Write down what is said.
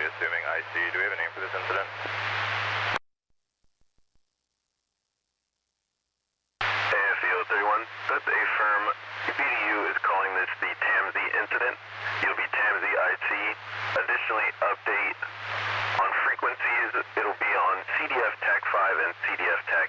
assuming IC. Do we have a name for this incident? AFEO 31, that's a firm. BDU is calling this the TAMSI incident. You'll be TAMSI IT. Additionally, update on frequencies. It'll be on CDF TAC 5 and CDF TAC